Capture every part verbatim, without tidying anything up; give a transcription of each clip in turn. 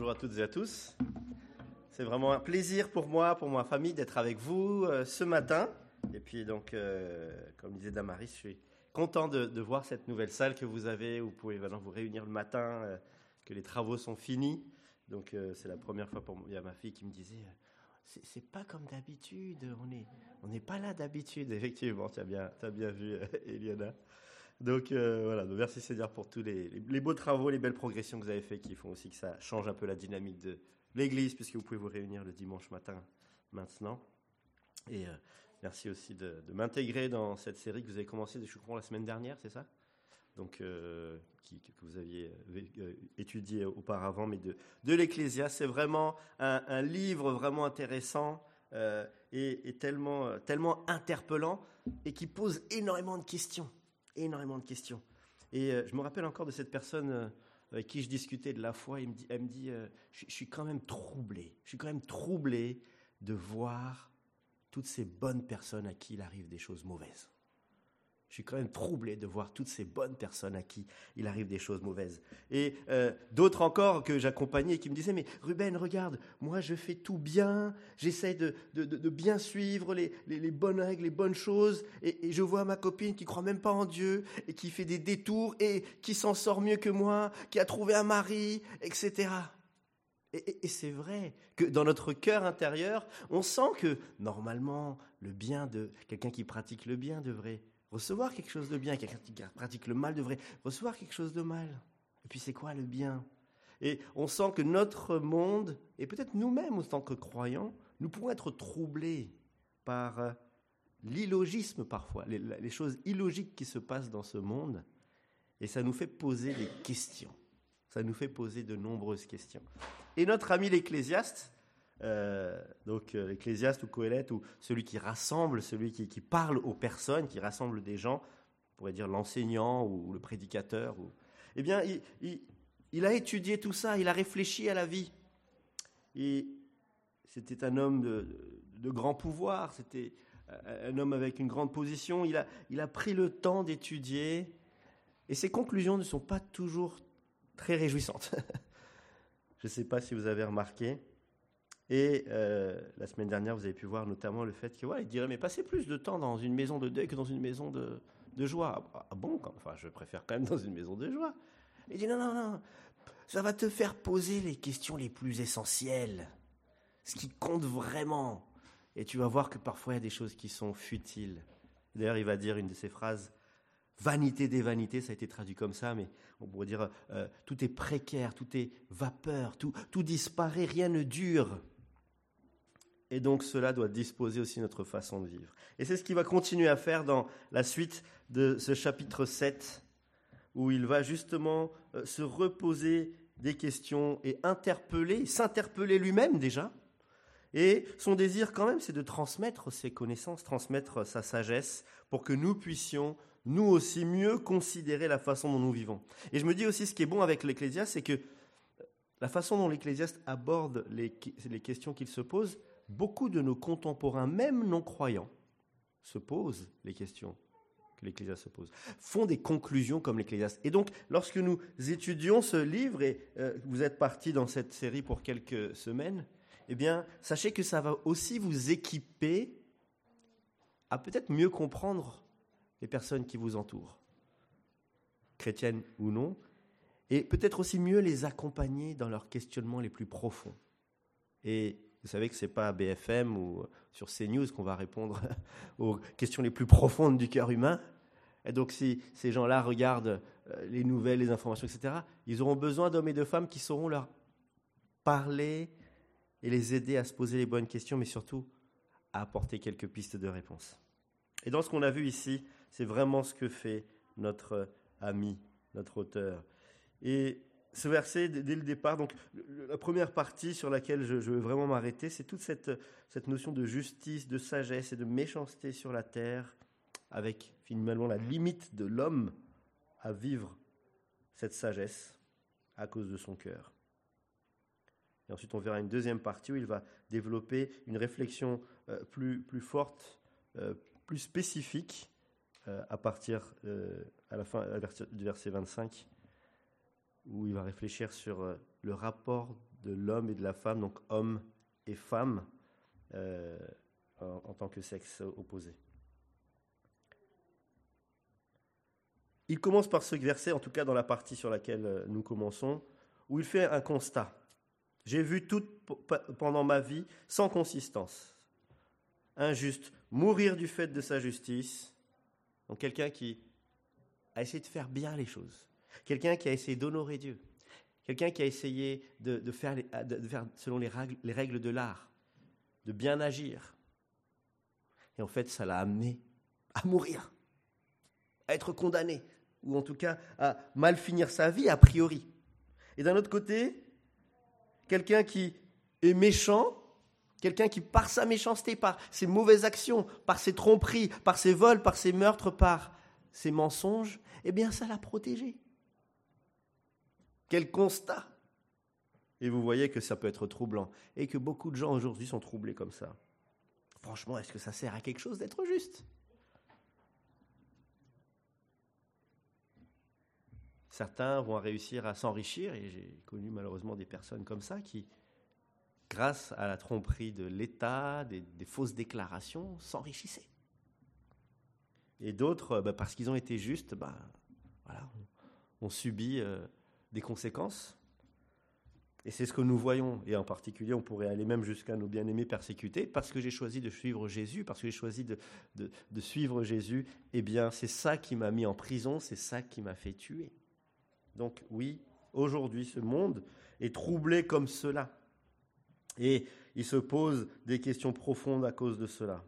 bonjour à toutes et à tous. C'est vraiment un plaisir pour moi, pour ma famille, d'être avec vous euh, ce matin. Et puis donc, euh, comme disait Damaris, je suis content de, de voir cette nouvelle salle que vous avez, où vous pouvez maintenant vous réunir le matin, euh, que les travaux sont finis. Donc euh, c'est la première fois pour moi. Il y a ma fille qui me disait, euh, c'est, c'est pas comme d'habitude, on n'est on n'est pas là d'habitude. Effectivement, tu as bien, tu as bien vu, euh, Eliana. Donc euh, voilà, donc merci Seigneur pour tous les, les, les beaux travaux, les belles progressions que vous avez fait, qui font aussi que ça change un peu la dynamique de l'Église, puisque vous pouvez vous réunir le dimanche matin maintenant. Et euh, merci aussi de, de m'intégrer dans cette série que vous avez commencé, je crois, la semaine dernière, c'est ça ? Donc euh, qui, que vous aviez euh, étudié auparavant, mais de, de l'Ecclésiaste. C'est vraiment un, un livre vraiment intéressant euh, et, et tellement, tellement interpellant et qui pose énormément de questions. Énormément de questions. Et euh, je me rappelle encore de cette personne euh, avec qui je discutais de la foi. Il me dit, elle me dit euh, je, je suis quand même troublé. Je suis quand même troublé de voir toutes ces bonnes personnes à qui il arrive des choses mauvaises. Je suis quand même troublé de voir toutes ces bonnes personnes à qui il arrive des choses mauvaises. Et euh, d'autres encore que j'accompagnais qui me disaient, mais Ruben, regarde, moi je fais tout bien, j'essaie de, de, de, de bien suivre les, les, les bonnes règles, les bonnes choses, et, et je vois ma copine qui ne croit même pas en Dieu, et qui fait des détours, et qui s'en sort mieux que moi, qui a trouvé un mari, et cetera. Et, et, et c'est vrai que dans notre cœur intérieur, on sent que normalement, le bien de quelqu'un qui pratique le bien devrait recevoir quelque chose de bien, quelqu'un qui pratique le mal devrait recevoir quelque chose de mal. Et puis c'est quoi le bien ? Et on sent que notre monde, et peut-être nous-mêmes en tant que croyants, nous pourrons être troublés par l'illogisme parfois, les, les choses illogiques qui se passent dans ce monde, et ça nous fait poser des questions. Ça nous fait poser de nombreuses questions. Et notre ami l'Ecclésiaste, Euh, donc euh, l'Ecclésiaste ou Coëlette, ou celui qui rassemble, celui qui, qui parle aux personnes, qui rassemble des gens, on pourrait dire l'enseignant ou, ou le prédicateur, ou, eh bien, il, il, il a étudié tout ça, il a réfléchi à la vie. Et c'était un homme de, de, de grand pouvoir, c'était un homme avec une grande position, il a, il a pris le temps d'étudier, et ses conclusions ne sont pas toujours très réjouissantes. Je ne sais pas si vous avez remarqué. Et euh, la semaine dernière, vous avez pu voir notamment le fait que, ouais, il dirait, mais passez plus de temps dans une maison de deuil que dans une maison de, de joie. Ah bon, enfin, je préfère quand même dans une maison de joie. Il dit, non, non, non, ça va te faire poser les questions les plus essentielles, ce qui compte vraiment. Et tu vas voir que parfois, il y a des choses qui sont futiles. D'ailleurs, il va dire une de ces phrases, vanité des vanités, ça a été traduit comme ça, mais on pourrait dire, euh, tout est précaire, tout est vapeur, tout, tout disparaît, rien ne dure. Et donc, cela doit disposer aussi notre façon de vivre. Et c'est ce qu'il va continuer à faire dans la suite de ce chapitre sept, où il va justement euh, se reposer des questions et interpeller, s'interpeller lui-même déjà. Et son désir quand même, c'est de transmettre ses connaissances, transmettre sa sagesse, pour que nous puissions, nous aussi, mieux considérer la façon dont nous vivons. Et je me dis aussi, ce qui est bon avec l'Ecclésiaste, c'est que la façon dont l'Ecclésiaste aborde les, les questions qu'il se pose, beaucoup de nos contemporains, même non-croyants, se posent les questions que l'Ecclésiaste se pose, font des conclusions comme l'Ecclésiaste. Et donc, lorsque nous étudions ce livre, et euh, vous êtes partis dans cette série pour quelques semaines, eh bien, sachez que ça va aussi vous équiper à peut-être mieux comprendre les personnes qui vous entourent, chrétiennes ou non, et peut-être aussi mieux les accompagner dans leurs questionnements les plus profonds. Et vous savez que ce n'est pas à B F M ou sur CNews qu'on va répondre aux questions les plus profondes du cœur humain. Et donc, si ces gens-là regardent les nouvelles, les informations, et cetera, ils auront besoin d'hommes et de femmes qui sauront leur parler et les aider à se poser les bonnes questions, mais surtout à apporter quelques pistes de réponse. Et dans ce qu'on a vu ici, c'est vraiment ce que fait notre ami, notre auteur. Et ce verset, dès le départ, donc la première partie sur laquelle je, je veux vraiment m'arrêter, c'est toute cette, cette notion de justice, de sagesse et de méchanceté sur la terre, avec finalement la limite de l'homme à vivre cette sagesse à cause de son cœur. Et ensuite, on verra une deuxième partie où il va développer une réflexion euh, plus, plus forte, euh, plus spécifique, euh, à partir, euh, à la fin à du verset vingt-cinq, où il va réfléchir sur le rapport de l'homme et de la femme, donc homme et femme, euh, en, en tant que sexe opposé. Il commence par ce verset, en tout cas dans la partie sur laquelle nous commençons, où il fait un constat. J'ai vu tout pendant ma vie sans consistance. Injuste, mourir du fait de sa justice. Donc quelqu'un qui a essayé de faire bien les choses. Quelqu'un qui a essayé d'honorer Dieu. Quelqu'un qui a essayé de, de, faire, les, de faire selon les règles, les règles de l'art, de bien agir. Et en fait, ça l'a amené à mourir, à être condamné, ou en tout cas à mal finir sa vie a priori. Et d'un autre côté, quelqu'un qui est méchant, quelqu'un qui par sa méchanceté, par ses mauvaises actions, par ses tromperies, par ses vols, par ses meurtres, par ses mensonges, eh bien ça l'a protégé. Quel constat! Et vous voyez que ça peut être troublant, et que beaucoup de gens aujourd'hui sont troublés comme ça. Franchement, est-ce que ça sert à quelque chose d'être juste? Certains vont réussir à s'enrichir, et j'ai connu malheureusement des personnes comme ça qui, grâce à la tromperie de l'État, des, des fausses déclarations, s'enrichissaient. Et d'autres, bah, parce qu'ils ont été justes, bah, voilà, ont subi euh, des conséquences. Et c'est ce que nous voyons, et en particulier, on pourrait aller même jusqu'à nos bien-aimés persécutés, parce que j'ai choisi de suivre Jésus, parce que j'ai choisi de, de, de suivre Jésus, eh bien, c'est ça qui m'a mis en prison, c'est ça qui m'a fait tuer. Donc oui, aujourd'hui, ce monde est troublé comme cela. Et il se pose des questions profondes à cause de cela.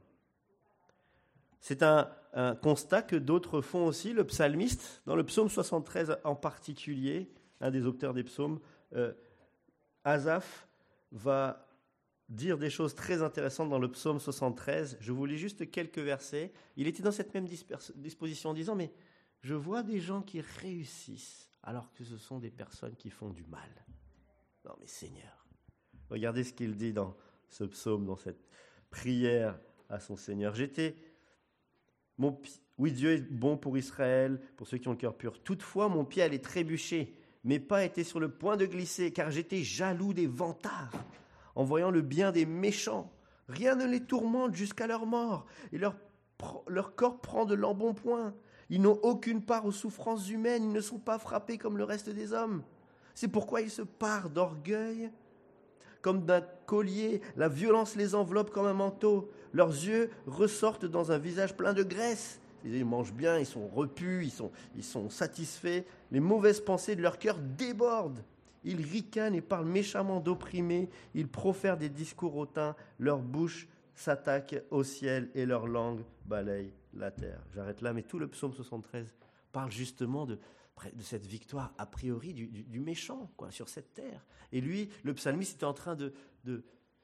C'est un, un constat que d'autres font aussi. Le psalmiste, dans le psaume soixante-treize en particulier, un des auteurs des psaumes, euh, Asaph va dire des choses très intéressantes dans le psaume soixante-treize. Je vous lis juste quelques versets. Il était dans cette même disposition en disant « Mais je vois des gens qui réussissent alors que ce sont des personnes qui font du mal. » Non mais Seigneur, regardez ce qu'il dit dans ce psaume, dans cette prière à son Seigneur. J'étais, mon, oui, Dieu est bon pour Israël, pour ceux qui ont le cœur pur. Toutefois, mon pied allait trébucher, mes pas étaient sur le point de glisser, car j'étais jaloux des vantards, en voyant le bien des méchants. Rien ne les tourmente jusqu'à leur mort, et leur, leur corps prend de l'embonpoint. Ils n'ont aucune part aux souffrances humaines, ils ne sont pas frappés comme le reste des hommes. C'est pourquoi ils se parent d'orgueil, comme d'un collier. La violence les enveloppe comme un manteau. Leurs yeux ressortent dans un visage plein de graisse. Ils mangent bien, ils sont repus, ils sont, ils sont satisfaits. Les mauvaises pensées de leur cœur débordent. Ils ricanent et parlent méchamment d'opprimés. Ils profèrent des discours hautains. Leur bouche s'attaque au ciel et leur langue balaye la terre. J'arrête là, mais tout le psaume soixante-treize parle justement de, de cette victoire a priori du, du, du méchant quoi, sur cette terre. Et lui, le psalmiste, était en train de, de,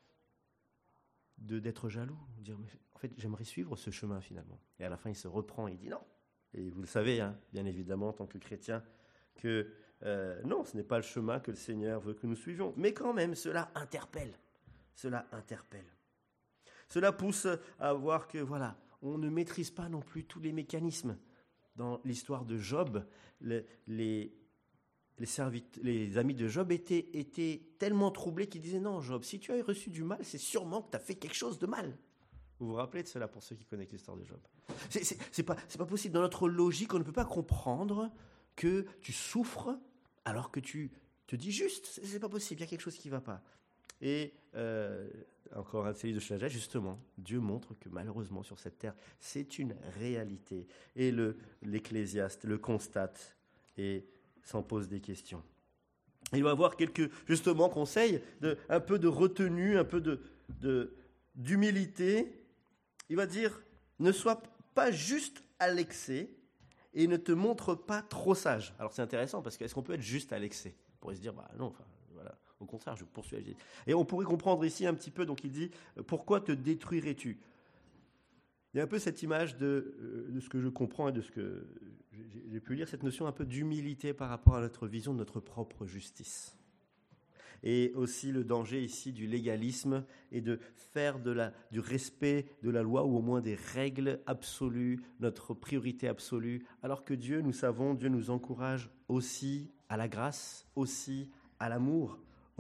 de, d'être jaloux, de dire, en fait, j'aimerais suivre ce chemin finalement. Et à la fin, il se reprend et il dit non. Et vous le savez, hein, bien évidemment, en tant que chrétien, que euh, non, ce n'est pas le chemin que le Seigneur veut que nous suivions. Mais quand même, cela interpelle. Cela interpelle. Cela pousse à voir que, voilà, on ne maîtrise pas non plus tous les mécanismes. Dans l'histoire de Job, les, les, les, servit- les amis de Job étaient, étaient tellement troublés qu'ils disaient « Non, Job, si tu as reçu du mal, c'est sûrement que tu as fait quelque chose de mal. » Vous vous rappelez de cela pour ceux qui connaissent l'histoire de Job. C'est, c'est, c'est pas, c'est pas possible. Dans notre logique, on ne peut pas comprendre que tu souffres alors que tu te dis juste. C'est, c'est pas possible, il y a quelque chose qui ne va pas. Et euh, encore un série de sagesse, justement, Dieu montre que malheureusement sur cette terre, c'est une réalité. Et le, l'Ecclésiaste le constate et s'en pose des questions. Il va avoir quelques, justement, conseils, de, un peu de retenue, un peu de, de, d'humilité. Il va dire, ne sois pas juste à l'excès et ne te montre pas trop sage. Alors c'est intéressant parce que est-ce qu'on peut être juste à l'excès? On pourrait se dire, bah non, enfin, voilà. Au contraire, je poursuis. Et on pourrait comprendre ici un petit peu, donc il dit, pourquoi te détruirais-tu? Il y a un peu cette image de, de ce que je comprends et de ce que j'ai pu lire, cette notion un peu d'humilité par rapport à notre vision de notre propre justice. Et aussi le danger ici du légalisme et de faire de la, du respect de la loi ou au moins des règles absolues, notre priorité absolue, alors que Dieu, nous savons, Dieu nous encourage aussi à la grâce, aussi à l'amour,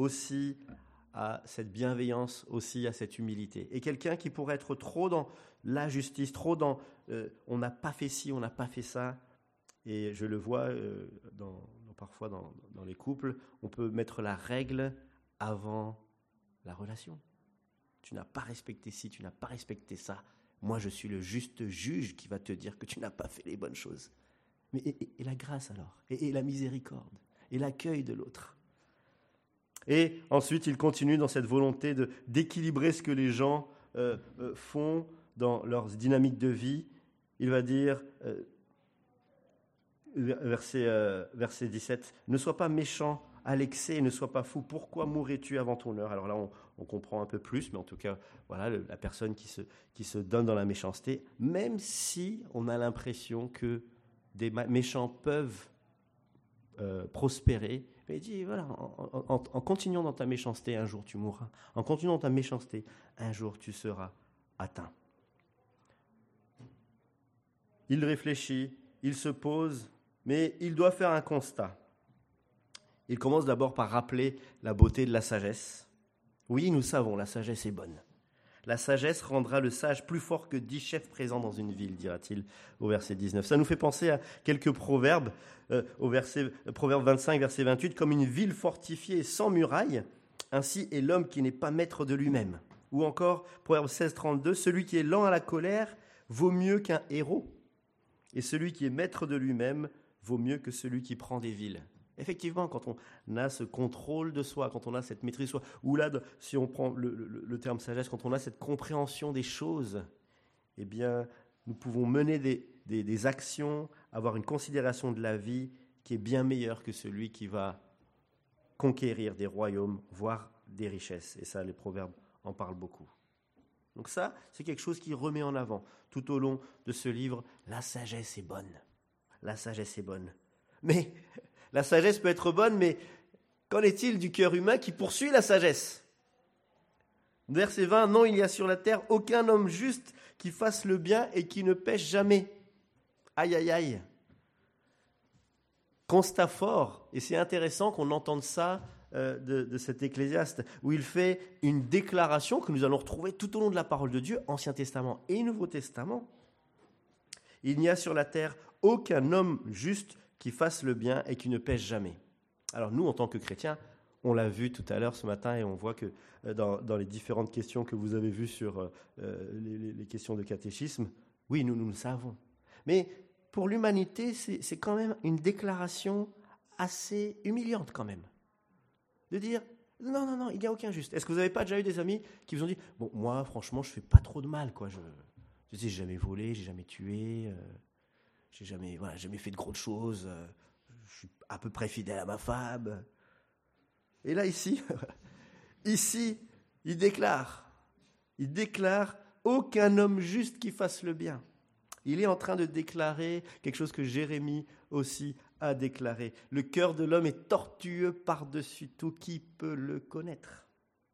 aussi à cette bienveillance, aussi à cette humilité. Et quelqu'un qui pourrait être trop dans la justice, trop dans euh, on n'a pas fait ci, on n'a pas fait ça. Et je le vois euh, dans, dans, parfois dans, dans les couples, on peut mettre la règle avant la relation. Tu n'as pas respecté ci, tu n'as pas respecté ça. Moi, je suis le juste juge qui va te dire que tu n'as pas fait les bonnes choses. Mais et, et, et la grâce alors, et, et la miséricorde, et l'accueil de l'autre. Et ensuite, il continue dans cette volonté de, d'équilibrer ce que les gens euh, euh, font dans leur dynamique de vie. Il va dire, euh, verset, euh, verset dix-sept, « Ne sois pas méchant à l'excès et ne sois pas fou. Pourquoi mourrais-tu avant ton heure ?» Alors là, on, on comprend un peu plus, mais en tout cas, voilà, le, la personne qui se, qui se donne dans la méchanceté, même si on a l'impression que des méchants peuvent euh, prospérer, mais il dit, voilà, en, en, en continuant dans ta méchanceté, un jour tu mourras. En continuant dans ta méchanceté, un jour tu seras atteint. Il réfléchit, il se pose, mais il doit faire un constat. Il commence d'abord par rappeler la beauté de la sagesse. Oui, nous savons, la sagesse est bonne. La sagesse rendra le sage plus fort que dix chefs présents dans une ville, dira-t-il au verset dix-neuf. Ça nous fait penser à quelques proverbes, euh, au verset, proverbe vingt-cinq, verset vingt-huit, comme une ville fortifiée sans murailles, ainsi est l'homme qui n'est pas maître de lui-même. Ou encore, proverbe seize, trente-deux, celui qui est lent à la colère vaut mieux qu'un héros, et celui qui est maître de lui-même vaut mieux que celui qui prend des villes. Effectivement, quand on a ce contrôle de soi, quand on a cette maîtrise de soi, ou là, si on prend le, le, le terme sagesse, quand on a cette compréhension des choses, eh bien, nous pouvons mener des, des, des actions, avoir une considération de la vie qui est bien meilleure que celui qui va conquérir des royaumes, voire des richesses. Et ça, les proverbes en parlent beaucoup. Donc ça, c'est quelque chose qui remet en avant tout au long de ce livre. La sagesse est bonne. La sagesse est bonne. Mais la sagesse peut être bonne, mais qu'en est-il du cœur humain qui poursuit la sagesse ? Verset vingt, « Non, il n'y a sur la terre aucun homme juste qui fasse le bien et qui ne pêche jamais. » Aïe, aïe, aïe. Constat fort, et c'est intéressant qu'on entende ça euh, de, de cet Ecclésiaste, où il fait une déclaration que nous allons retrouver tout au long de la parole de Dieu, Ancien Testament et Nouveau Testament. Il n'y a sur la terre aucun homme juste qui fasse le bien et qui ne pêche jamais. Alors nous, en tant que chrétiens, on l'a vu tout à l'heure ce matin et on voit que dans, dans les différentes questions que vous avez vues sur euh, les, les questions de catéchisme, oui, nous, nous le savons. Mais pour l'humanité, c'est, c'est quand même une déclaration assez humiliante quand même. De dire, non, non, non, il n'y a aucun juste. Est-ce que vous n'avez pas déjà eu des amis qui vous ont dit, bon, moi, franchement, je ne fais pas trop de mal, quoi. Je n'ai jamais volé, j'ai jamais tué... Euh, J'ai jamais, voilà, jamais fait de grosses choses. Euh, je suis à peu près fidèle à ma femme. Et là, ici, ici, il déclare, il déclare aucun homme juste qui fasse le bien. Il est en train de déclarer quelque chose que Jérémie aussi a déclaré. Le cœur de l'homme est tortueux par-dessus tout. Qui peut le connaître ?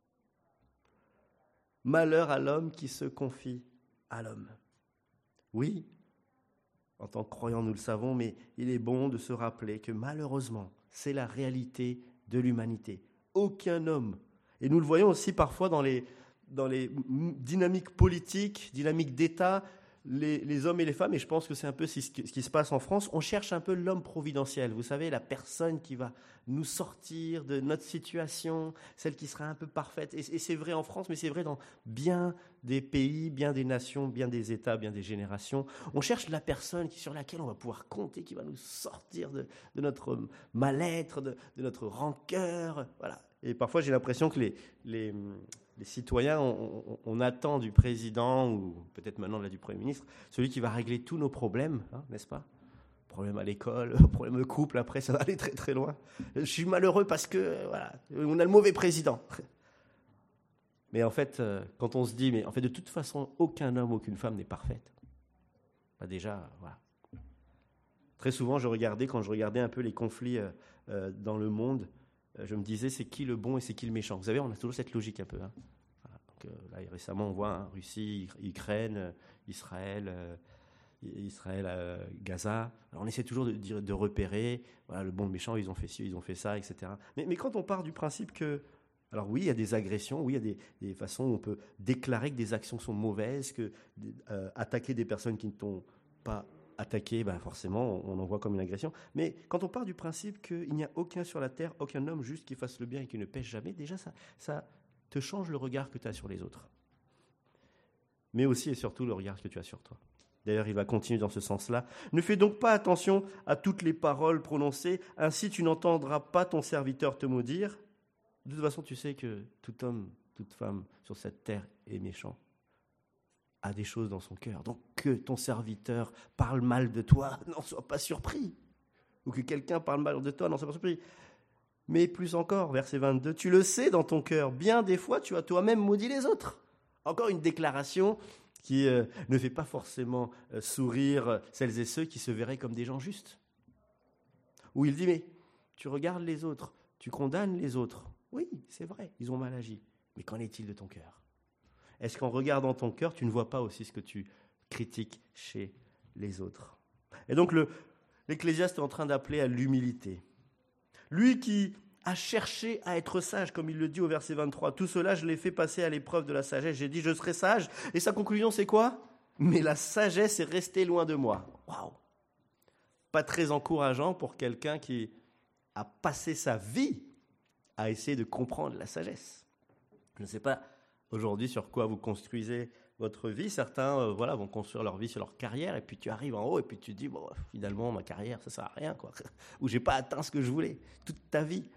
Malheur à l'homme qui se confie à l'homme. Oui. En tant que croyants, nous le savons, mais il est bon de se rappeler que malheureusement, c'est la réalité de l'humanité. Aucun homme, et nous le voyons aussi parfois dans les, dans les dynamiques politiques, dynamiques d'État, les, les hommes et les femmes, et je pense que c'est un peu ce qui se passe en France, on cherche un peu l'homme providentiel, vous savez, la personne qui va nous sortir de notre situation, celle qui sera un peu parfaite. Et, et c'est vrai en France, mais c'est vrai dans bien des pays, bien des nations, bien des États, bien des générations. On cherche la personne qui, sur laquelle on va pouvoir compter, qui va nous sortir de, de notre mal-être, de, de notre rancœur. Voilà. Et parfois, j'ai l'impression que les, les, les citoyens, on, on, on attend du président, ou peut-être maintenant là, du Premier ministre, celui qui va régler tous nos problèmes, hein, n'est-ce pas ? Problème à l'école, problème de couple, après ça va aller très très loin. Je suis malheureux parce que voilà, on a le mauvais président. Mais en fait, quand on se dit, mais en fait de toute façon, aucun homme, aucune femme n'est parfaite. Bah déjà, voilà. Très souvent, je regardais, quand je regardais un peu les conflits euh, dans le monde, je me disais, c'est qui le bon et c'est qui le méchant. Vous savez, on a toujours cette logique un peu. Hein. Voilà. Donc, euh, là, récemment, on voit hein, Russie, Ukraine, Israël... Euh, Israël, euh, Gaza. Alors on essaie toujours de, de, de repérer, voilà, le bon, le méchant, ils ont fait ci, ils ont fait ça, et cetera. Mais, mais quand on part du principe que, alors oui, il y a des agressions, oui, il y a des, des façons où on peut déclarer que des actions sont mauvaises, que euh, attaquer des personnes qui ne t'ont pas attaqué, ben forcément, on en voit comme une agression. Mais quand on part du principe qu'il n'y a aucun sur la terre, aucun homme juste qui fasse le bien et qui ne pêche jamais, déjà ça, ça te change le regard que tu as sur les autres. Mais aussi et surtout le regard que tu as sur toi. D'ailleurs, il va continuer dans ce sens-là. Ne fais donc pas attention à toutes les paroles prononcées, ainsi tu n'entendras pas ton serviteur te maudire. De toute façon, tu sais que tout homme, toute femme sur cette terre est méchant, a des choses dans son cœur. Donc que ton serviteur parle mal de toi, n'en sois pas surpris. Ou que quelqu'un parle mal de toi, n'en sois pas surpris. Mais plus encore, verset vingt-deux, tu le sais dans ton cœur, bien des fois tu as toi-même maudit les autres. Encore une déclaration qui euh, ne fait pas forcément euh, sourire celles et ceux qui se verraient comme des gens justes. Où il dit, mais tu regardes les autres, tu condamnes les autres. Oui, c'est vrai, ils ont mal agi. Mais qu'en est-il de ton cœur ? Est-ce qu'en regardant ton cœur, tu ne vois pas aussi ce que tu critiques chez les autres ? Et donc le, l'Ecclésiaste est en train d'appeler à l'humilité. Lui qui a cherché à être sage, comme il le dit au verset vingt-trois. Tout cela, je l'ai fait passer à l'épreuve de la sagesse. J'ai dit, je serai sage. Et sa conclusion, c'est quoi ? Mais la sagesse est restée loin de moi. Waouh ! Pas très encourageant pour quelqu'un qui a passé sa vie à essayer de comprendre la sagesse. Je ne sais pas aujourd'hui sur quoi vous construisez votre vie. Certains euh, voilà, vont construire leur vie sur leur carrière, et puis tu arrives en haut et puis tu te dis, bon, finalement, ma carrière, ça ne sert à rien, quoi. Ou j'ai pas atteint ce que je voulais toute ta vie.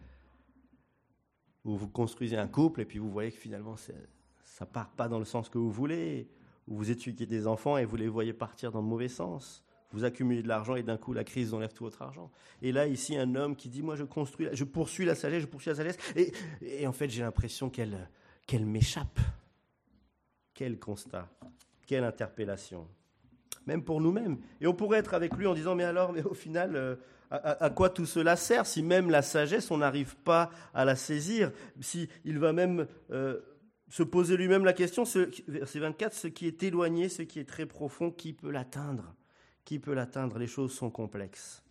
Ou vous construisez un couple et puis vous voyez que finalement c'est, ça ne part pas dans le sens que vous voulez. Ou vous éduquez des enfants et vous les voyez partir dans le mauvais sens. Vous accumulez de l'argent et d'un coup la crise enlève tout votre argent. Et là ici un homme qui dit, moi je construis, je poursuis la sagesse, je poursuis la sagesse. Et, et en fait j'ai l'impression qu'elle, qu'elle m'échappe. Quel constat, quelle interpellation. Même pour nous-mêmes. Et on pourrait être avec lui en disant, mais alors, mais au final... Euh, À, à quoi tout cela sert si même la sagesse, on n'arrive pas à la saisir, si il va même euh, se poser lui-même la question, ce, verset vingt-quatre, ce qui est éloigné, ce qui est très profond, qui peut l'atteindre ? Qui peut l'atteindre ? Les choses sont complexes.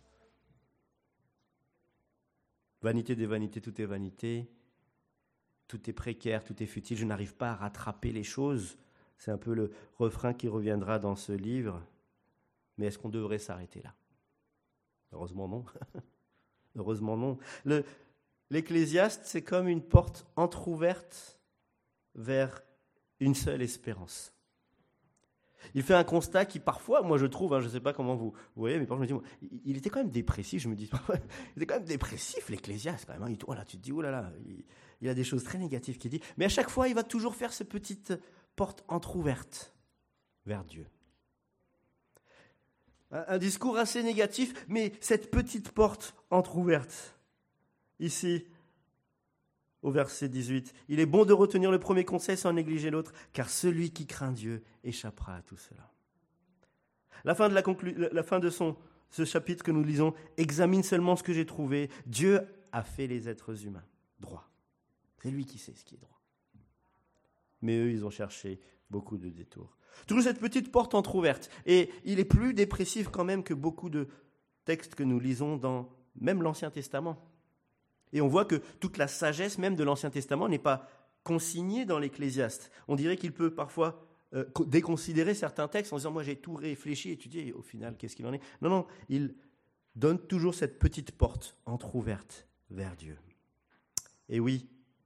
Vanité des vanités, tout est vanité, tout est précaire, tout est futile, je n'arrive pas à rattraper les choses. C'est un peu le refrain qui reviendra dans ce livre. Mais est-ce qu'on devrait s'arrêter là ? Heureusement non. Heureusement non. Le, l'Ecclésiaste, c'est comme une porte entr'ouverte vers une seule espérance. Il fait un constat qui parfois, moi je trouve, hein, je ne sais pas comment vous, vous voyez, mais parfois je me dis, moi, il était quand même dépressif. Je me dis, il était quand même dépressif l'Ecclésiaste quand même. Hein. Il, voilà, tu te dis, oh là là, il, il a des choses très négatives qu'il dit. Mais à chaque fois, il va toujours faire cette petite porte entr'ouverte vers Dieu. Un discours assez négatif, mais cette petite porte entr'ouverte. Ici, au verset dix-huit, « Il est bon de retenir le premier conseil sans négliger l'autre, car celui qui craint Dieu échappera à tout cela. » La fin de, la conclu- la fin de son, ce chapitre que nous lisons, « Examine seulement ce que j'ai trouvé. Dieu a fait les êtres humains droits. » C'est lui qui sait ce qui est droit. Mais eux, ils ont cherché beaucoup de détours. Toujours cette petite porte entr'ouverte. Et il est plus dépressif quand même que beaucoup de textes que nous lisons dans même l'Ancien Testament. Et on voit que toute la sagesse même de l'Ancien Testament n'est pas consignée dans l'Ecclésiaste. On dirait qu'il peut parfois euh, déconsidérer certains textes en disant « moi j'ai tout réfléchi, étudié, et au final, qu'est-ce qu'il en est ?» Non, non, il donne toujours cette petite porte entr'ouverte vers Dieu. Et oui,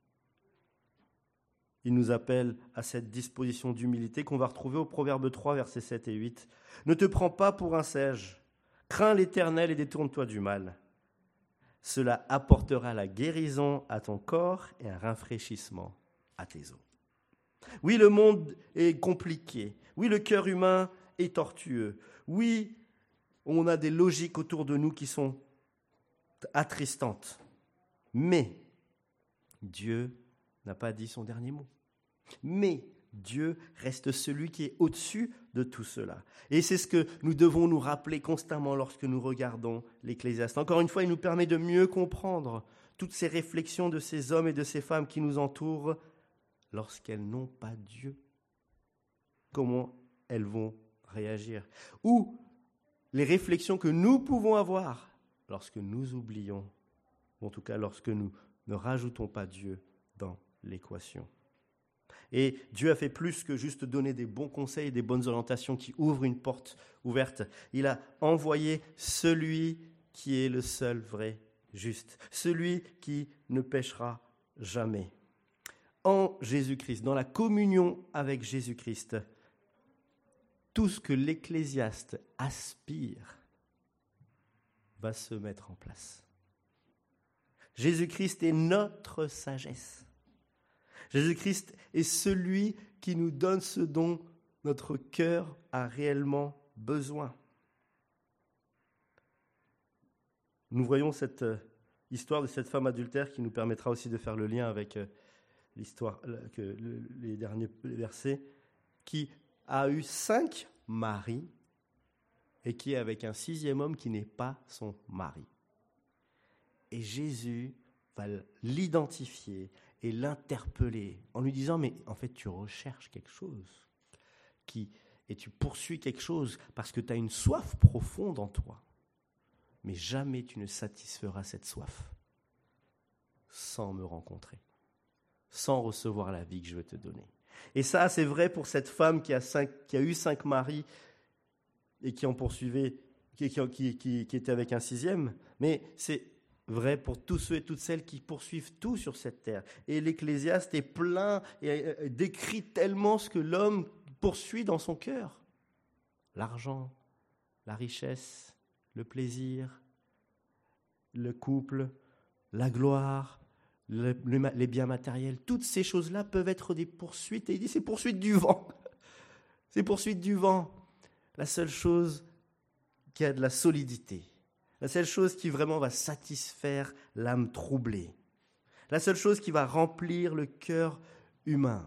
il nous appelle à cette disposition d'humilité qu'on va retrouver au Proverbe trois, versets sept et huit. « Ne te prends pas pour un sage, crains l'Éternel et détourne-toi du mal. Cela apportera la guérison à ton corps et un rafraîchissement à tes os. » Oui, le monde est compliqué. Oui, le cœur humain est tortueux. Oui, on a des logiques autour de nous qui sont attristantes. Mais Dieu n'a pas dit son dernier mot. Mais Dieu reste celui qui est au-dessus de tout cela. Et c'est ce que nous devons nous rappeler constamment lorsque nous regardons l'Ecclésiaste. Encore une fois, il nous permet de mieux comprendre toutes ces réflexions de ces hommes et de ces femmes qui nous entourent lorsqu'elles n'ont pas Dieu. Comment elles vont réagir, ou les réflexions que nous pouvons avoir lorsque nous oublions, ou en tout cas lorsque nous ne rajoutons pas Dieu dans l'équation. Et Dieu a fait plus que juste donner des bons conseils, des bonnes orientations qui ouvrent une porte ouverte. Il a envoyé celui qui est le seul vrai juste, celui qui ne péchera jamais. En Jésus-Christ, dans la communion avec Jésus-Christ, tout ce que l'Ecclésiaste aspire va se mettre en place. Jésus-Christ est notre sagesse. Jésus-Christ est celui qui nous donne ce dont notre cœur a réellement besoin. Nous voyons cette euh, histoire de cette femme adultère qui nous permettra aussi de faire le lien avec euh, l'histoire, euh, que, le, les derniers versets, qui a eu cinq maris et qui est avec un sixième homme qui n'est pas son mari. Et Jésus va l'identifier et l'interpeller en lui disant « Mais en fait, tu recherches quelque chose qui, et tu poursuis quelque chose parce que tu as une soif profonde en toi. Mais jamais tu ne satisferas cette soif sans me rencontrer, sans recevoir la vie que je veux te donner. » Et ça, c'est vrai pour cette femme qui a, cinq, qui a eu cinq maris et qui en poursuivait, qui, qui, qui, qui était avec un sixième, mais c'est vrai pour tous ceux et toutes celles qui poursuivent tout sur cette terre. Et l'Ecclésiaste est plein et décrit tellement ce que l'homme poursuit dans son cœur. L'argent, la richesse, le plaisir, le couple, la gloire, le, le, les biens matériels. Toutes ces choses-là peuvent être des poursuites. Et il dit, c'est poursuite du vent. C'est poursuite du vent. La seule chose qui a de la solidité, la seule chose qui vraiment va satisfaire l'âme troublée, la seule chose qui va remplir le cœur humain,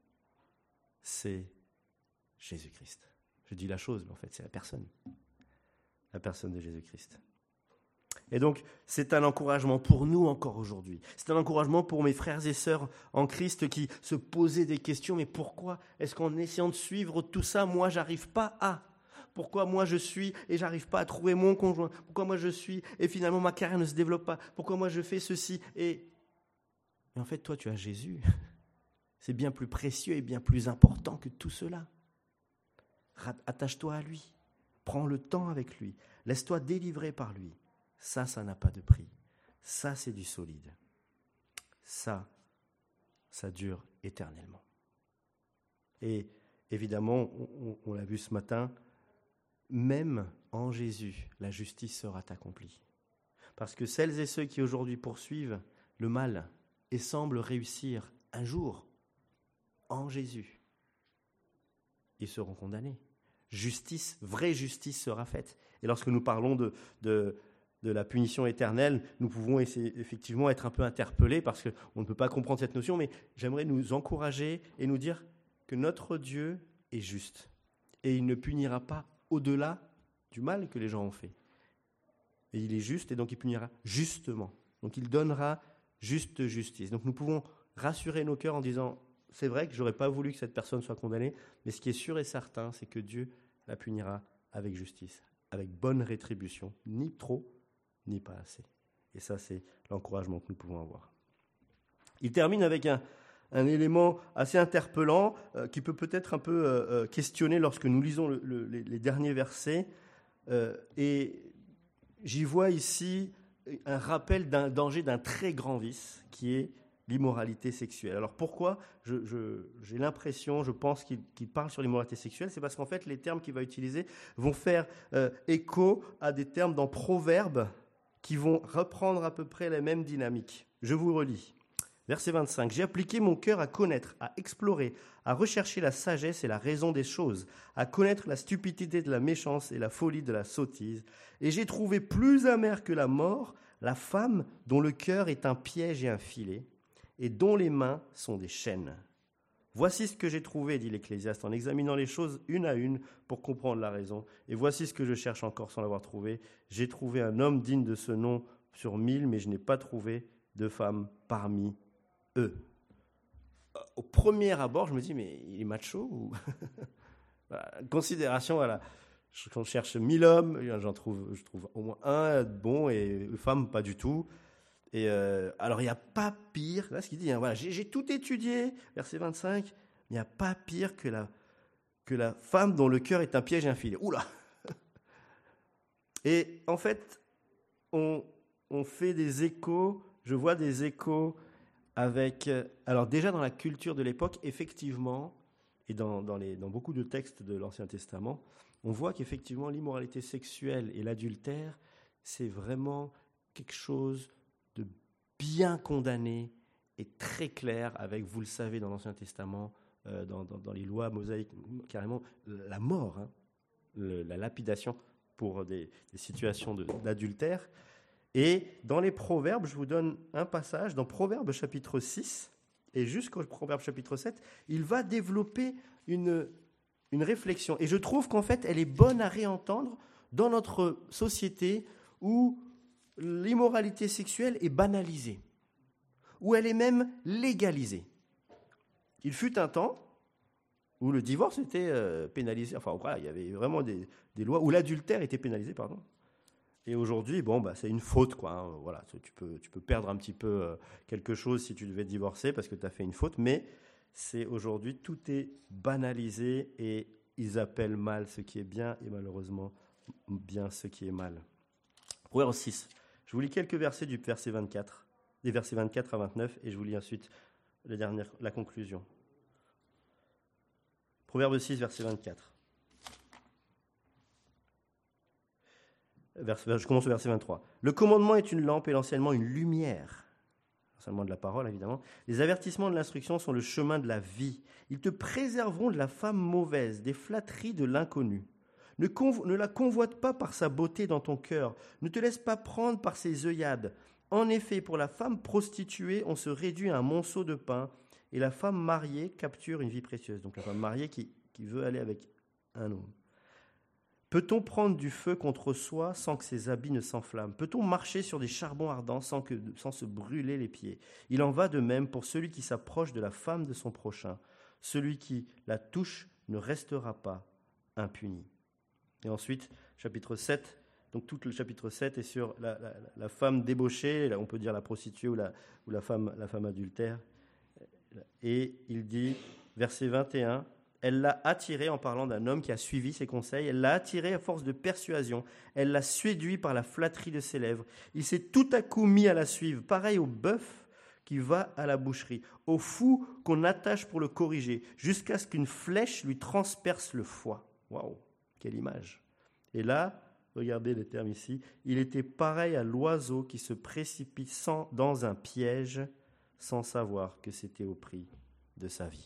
c'est Jésus-Christ. Je dis la chose, mais en fait, c'est la personne. La personne de Jésus-Christ. Et donc, c'est un encouragement pour nous encore aujourd'hui. C'est un encouragement pour mes frères et sœurs en Christ qui se posaient des questions. Mais pourquoi est-ce qu'en essayant de suivre tout ça, moi, j'arrive pas à... Pourquoi moi je suis et j'arrive pas à trouver mon conjoint? Pourquoi moi je suis et finalement ma carrière ne se développe pas? Pourquoi moi je fais ceci et... Mais en fait, toi, tu as Jésus. C'est bien plus précieux et bien plus important que tout cela. Attache-toi à lui. Prends le temps avec lui. Laisse-toi délivrer par lui. Ça, ça n'a pas de prix. Ça, c'est du solide. Ça, ça dure éternellement. Et évidemment, on, on l'a vu ce matin, même en Jésus, la justice sera accomplie. Parce que celles et ceux qui aujourd'hui poursuivent le mal et semblent réussir un jour en Jésus, ils seront condamnés. Justice, vraie justice sera faite. Et lorsque nous parlons de, de, de la punition éternelle, nous pouvons essayer, effectivement être un peu interpellés parce qu'on ne peut pas comprendre cette notion, mais j'aimerais nous encourager et nous dire que notre Dieu est juste et il ne punira pas au-delà du mal que les gens ont fait. Et il est juste et donc il punira justement. Donc il donnera juste justice. Donc nous pouvons rassurer nos cœurs en disant c'est vrai que je n'aurais pas voulu que cette personne soit condamnée, mais ce qui est sûr et certain, c'est que Dieu la punira avec justice, avec bonne rétribution, ni trop, ni pas assez. Et ça, c'est l'encouragement que nous pouvons avoir. Il termine avec un, un élément assez interpellant euh, qui peut peut-être un peu euh, questionner lorsque nous lisons le, le, les, les derniers versets. Euh, et j'y vois ici un rappel d'un danger d'un très grand vice qui est l'immoralité sexuelle. Alors pourquoi je, je, j'ai l'impression, je pense qu'il, qu'il parle sur l'immoralité sexuelle, c'est parce qu'en fait les termes qu'il va utiliser vont faire euh, écho à des termes dans Proverbes qui vont reprendre à peu près la même dynamique. Je vous relis. Verset vingt-cinq. « J'ai appliqué mon cœur à connaître, à explorer, à rechercher la sagesse et la raison des choses, à connaître la stupidité de la méchance et la folie de la sottise. Et j'ai trouvé plus amère que la mort la femme dont le cœur est un piège et un filet, et dont les mains sont des chaînes. Voici ce que j'ai trouvé, dit l'Ecclésiaste, en examinant les choses une à une pour comprendre la raison. Et voici ce que je cherche encore sans l'avoir trouvé. J'ai trouvé un homme digne de ce nom sur mille, mais je n'ai pas trouvé de femme parmi eux. » Au premier abord, je me dis, mais il est macho ou... Voilà, considération, voilà. Quand on cherche mille hommes, j'en trouve, je trouve au moins un bon et une femme pas du tout. Et euh, alors il n'y a pas pire, là ce qu'il dit, hein, voilà, j'ai, j'ai tout étudié, verset vingt-cinq, il n'y a pas pire que la, que la femme dont le cœur est un piège et un filet. Oula. Et en fait, on, on fait des échos, je vois des échos avec, alors déjà dans la culture de l'époque, effectivement, et dans, dans, les, dans beaucoup de textes de l'Ancien Testament, on voit qu'effectivement l'immoralité sexuelle et l'adultère, c'est vraiment quelque chose de bien condamné et très clair avec, vous le savez, dans l'Ancien Testament, euh, dans, dans, dans les lois mosaïques, carrément la mort, hein, le, la lapidation pour des, des situations de, d'adultère. Et dans les Proverbes, je vous donne un passage, dans Proverbes chapitre six, et jusqu'au Proverbe chapitre sept, il va développer une, une réflexion. Et je trouve qu'en fait, elle est bonne à réentendre dans notre société où l'immoralité sexuelle est banalisée, où elle est même légalisée. Il fut un temps où le divorce était euh, pénalisé, enfin voilà, il y avait vraiment des, des lois où l'adultère était pénalisé, pardon. Et aujourd'hui, bon, bah, c'est une faute, quoi. Hein, voilà, tu peux, tu peux perdre un petit peu euh, quelque chose si tu devais divorcer parce que tu as fait une faute, mais c'est aujourd'hui, tout est banalisé et ils appellent mal ce qui est bien et malheureusement bien ce qui est mal. Proverbe six. Je vous lis quelques versets du verset vingt-quatre, des versets vingt-quatre à vingt-neuf, et je vous lis ensuite la, dernière, la conclusion. Proverbe six, verset vingt-quatre. Verset, je commence au verset vingt-trois. Le commandement est une lampe et l'enseignement une lumière. L'enseignement de la parole, évidemment. Les avertissements de l'instruction sont le chemin de la vie. Ils te préserveront de la femme mauvaise, des flatteries de l'inconnu. Ne, convo- ne la convoite pas par sa beauté dans ton cœur. Ne te laisse pas prendre par ses œillades. En effet, pour la femme prostituée, on se réduit à un monceau de pain, et la femme mariée capture une vie précieuse. Donc la femme mariée qui, qui veut aller avec un homme. Peut-on prendre du feu contre soi sans que ses habits ne s'enflamment ? Peut-on marcher sur des charbons ardents sans, que, sans se brûler les pieds ? Il en va de même pour celui qui s'approche de la femme de son prochain. Celui qui la touche ne restera pas impuni. Et ensuite, chapitre sept, donc tout le chapitre sept est sur la, la, la femme débauchée, là on peut dire la prostituée ou la, ou la, femme, la femme adultère. Et il dit, verset vingt et un, elle l'a attiré en parlant d'un homme qui a suivi ses conseils. Elle l'a attiré à force de persuasion. Elle l'a séduit par la flatterie de ses lèvres. Il s'est tout à coup mis à la suivre, pareil au bœuf qui va à la boucherie, au fou qu'on attache pour le corriger, jusqu'à ce qu'une flèche lui transperce le foie. Waouh, quelle image! Et là, regardez les termes ici, il était pareil à l'oiseau qui se précipite sans, dans un piège sans savoir que c'était au prix de sa vie.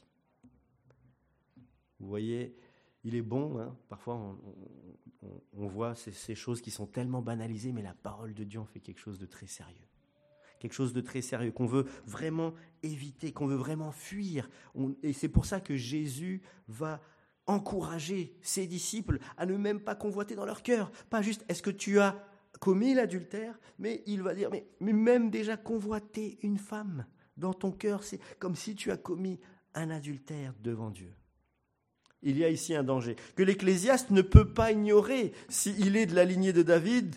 Vous voyez, il est bon, hein, parfois on, on, on voit ces, ces choses qui sont tellement banalisées, mais la parole de Dieu en fait quelque chose de très sérieux. Quelque chose de très sérieux, qu'on veut vraiment éviter, qu'on veut vraiment fuir. On, et c'est pour ça que Jésus va encourager ses disciples à ne même pas convoiter dans leur cœur. Pas juste, est-ce que tu as commis l'adultère ? Mais il va dire, mais, mais même déjà convoiter une femme dans ton cœur, c'est comme si tu as commis un adultère devant Dieu. Il y a ici un danger que l'Ecclésiaste ne peut pas ignorer s'il est de la lignée de David.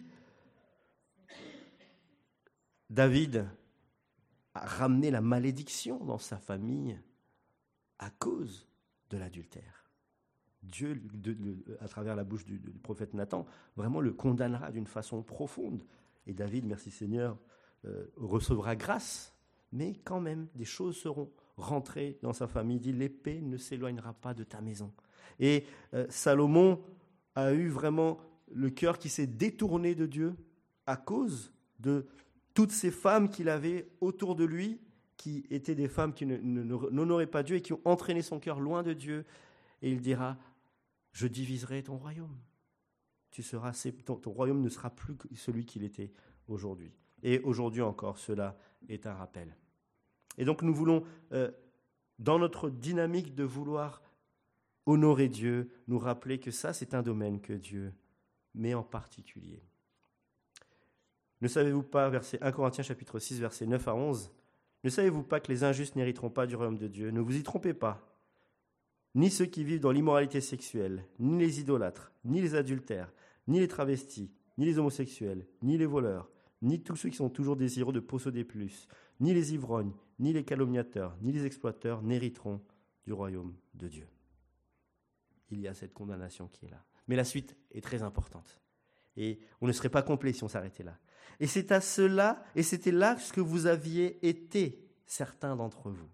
David a ramené la malédiction dans sa famille à cause de l'adultère. Dieu, de, de, à travers la bouche du, du prophète Nathan, vraiment le condamnera d'une façon profonde. Et David, merci Seigneur, euh, recevra grâce, mais quand même, des choses seront rentrées dans sa famille. Il dit, l'épée ne s'éloignera pas de ta maison. Et euh, Salomon a eu vraiment le cœur qui s'est détourné de Dieu à cause de toutes ces femmes qu'il avait autour de lui, qui étaient des femmes qui ne, ne, n'honoraient pas Dieu et qui ont entraîné son cœur loin de Dieu. Et il dira, je diviserai ton royaume. Tu seras, ton, ton royaume ne sera plus celui qu'il était aujourd'hui. Et aujourd'hui encore, cela est un rappel. Et donc nous voulons, euh, dans notre dynamique de vouloir honorer Dieu, nous rappeler que ça, c'est un domaine que Dieu met en particulier. Ne savez-vous pas, verset un Corinthiens chapitre six, versets neuf à onze, ne savez-vous pas que les injustes n'hériteront pas du royaume de Dieu ? Ne vous y trompez pas. ni ceux qui vivent dans l'immoralité sexuelle, ni les idolâtres, ni les adultères, ni les travestis, ni les homosexuels, ni les voleurs, ni tous ceux qui sont toujours désireux de posséder plus, ni les ivrognes, ni les calomniateurs, ni les exploiteurs n'hériteront du royaume de Dieu. Il y a cette condamnation qui est là. Mais la suite est très importante. Et on ne serait pas complet si on s'arrêtait là. Et c'est à cela, et c'était là ce que vous aviez été, certains d'entre vous.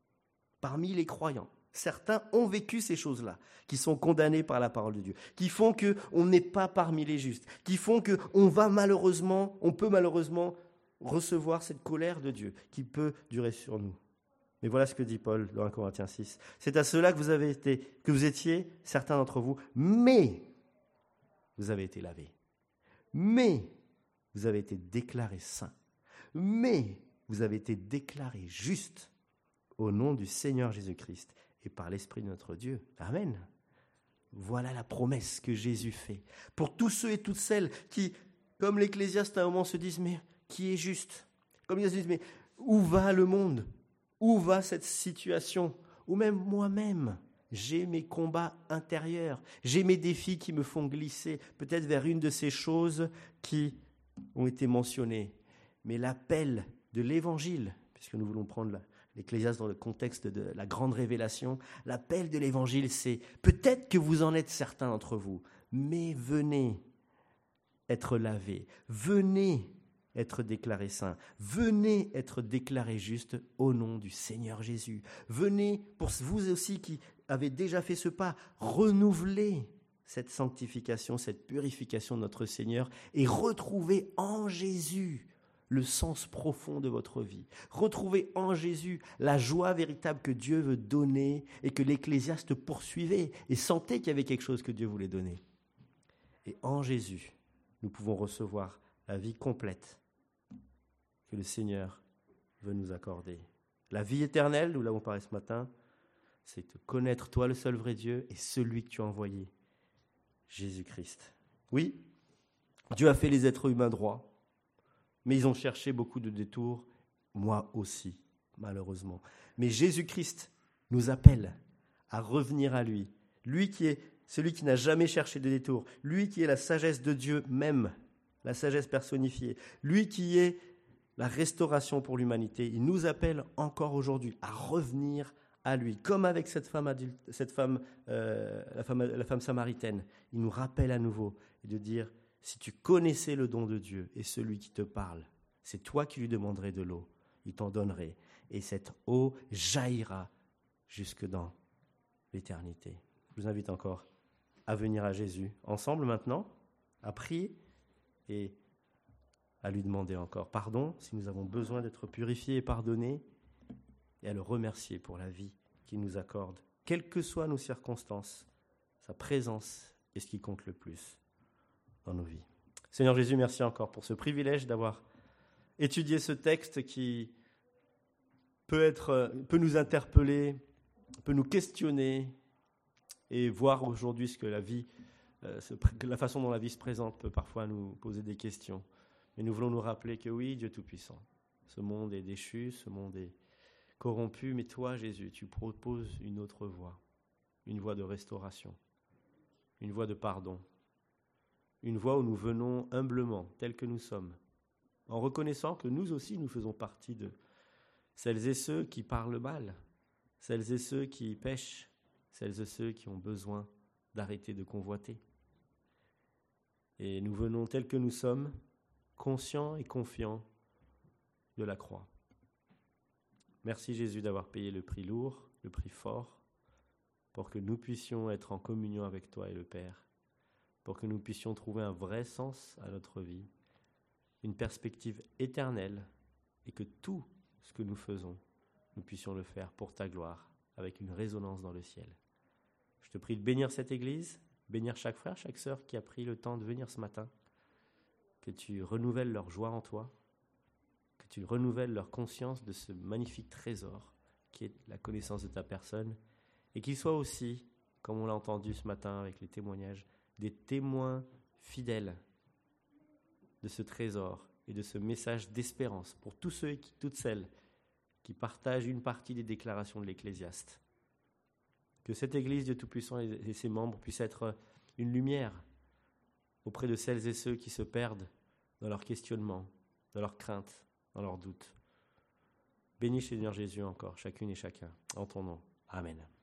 Parmi les croyants, certains ont vécu ces choses-là, qui sont condamnés par la parole de Dieu, qui font qu'on n'est pas parmi les justes, qui font qu'on va malheureusement, on peut malheureusement recevoir cette colère de Dieu qui peut durer sur nous. Mais voilà ce que dit Paul dans un Corinthiens six. C'est à cela que vous avez été, que vous étiez, certains d'entre vous, mais vous avez été lavés. Mais vous avez été déclarés saints. Mais vous avez été déclarés justes au nom du Seigneur Jésus-Christ et par l'Esprit de notre Dieu. Amen. Voilà la promesse que Jésus fait. Pour tous ceux et toutes celles qui, comme l'Ecclésiaste à un moment se disent, mais qui est juste? Comme ils se disent, mais où va le monde? Où va cette situation? Ou même moi-même, j'ai mes combats intérieurs, j'ai mes défis qui me font glisser peut-être vers une de ces choses qui ont été mentionnées. Mais l'appel de l'Évangile, puisque nous voulons prendre la, l'Ecclésiaste dans le contexte de la grande révélation, l'appel de l'Évangile, c'est peut-être que vous en êtes certains d'entre vous, mais venez être lavés, venez être déclarés saints, venez être déclarés justes au nom du Seigneur Jésus. Venez, pour vous aussi qui avez déjà fait ce pas, renouveler cette sanctification, cette purification de notre Seigneur et retrouver en Jésus le sens profond de votre vie. Retrouvez en Jésus la joie véritable que Dieu veut donner et que l'Ecclésiaste poursuivait et sentait qu'il y avait quelque chose que Dieu voulait donner. Et en Jésus, nous pouvons recevoir la vie complète que le Seigneur veut nous accorder. La vie éternelle, nous l'avons parlé ce matin, c'est de connaître toi le seul vrai Dieu et celui que tu as envoyé, Jésus-Christ. Oui, Dieu a fait les êtres humains droits, mais ils ont cherché beaucoup de détours, moi aussi, malheureusement. Mais Jésus-Christ nous appelle à revenir à lui, lui qui est celui qui n'a jamais cherché de détours, lui qui est la sagesse de Dieu même, la sagesse personnifiée, lui qui est la restauration pour l'humanité. Il nous appelle encore aujourd'hui à revenir à lui, comme avec cette femme adulte, cette femme, euh, la femme, la femme samaritaine. Il nous rappelle à nouveau et de dire, si tu connaissais le don de Dieu et celui qui te parle, c'est toi qui lui demanderais de l'eau, il t'en donnerait, et cette eau jaillira jusque dans l'éternité. Je vous invite encore à venir à Jésus, ensemble maintenant, à prier et à lui demander encore pardon si nous avons besoin d'être purifiés et pardonnés, et à le remercier pour la vie qu'il nous accorde, quelles que soient nos circonstances. Sa présence est ce qui compte le plus dans nos vies. Seigneur Jésus, merci encore pour ce privilège d'avoir étudié ce texte qui peut être, peut nous interpeller, peut nous questionner et voir aujourd'hui ce que la vie, euh, ce, la façon dont la vie se présente peut parfois nous poser des questions. Mais nous voulons nous rappeler que oui, Dieu Tout-Puissant, ce monde est déchu, ce monde est corrompu, mais toi, Jésus, tu proposes une autre voie, une voie de restauration, une voie de pardon, une voie où nous venons humblement, tels que nous sommes, en reconnaissant que nous aussi, nous faisons partie de celles et ceux qui parlent mal, celles et ceux qui pêchent, celles et ceux qui ont besoin d'arrêter de convoiter. Et nous venons tels que nous sommes, conscients et confiants de la croix. Merci Jésus d'avoir payé le prix lourd, le prix fort, pour que nous puissions être en communion avec toi et le Père, pour que nous puissions trouver un vrai sens à notre vie, une perspective éternelle, et que tout ce que nous faisons, nous puissions le faire pour ta gloire, avec une résonance dans le ciel. Je te prie de bénir cette Église, bénir chaque frère, chaque sœur qui a pris le temps de venir ce matin, que tu renouvelles leur joie en toi, que tu renouvelles leur conscience de ce magnifique trésor qui est la connaissance de ta personne, et qu'ils soient aussi, comme on l'a entendu ce matin avec les témoignages, des témoins fidèles de ce trésor et de ce message d'espérance pour tous ceux et toutes celles qui partagent une partie des déclarations de l'Ecclésiaste. Que Que cette Église, Dieu Tout-Puissant et, et ses membres puissent être une lumière auprès de celles et ceux qui se perdent dans leurs questionnements, dans leurs craintes, dans leurs doutes. Bénis Seigneur Jésus encore, chacune et chacun, en ton nom. Amen.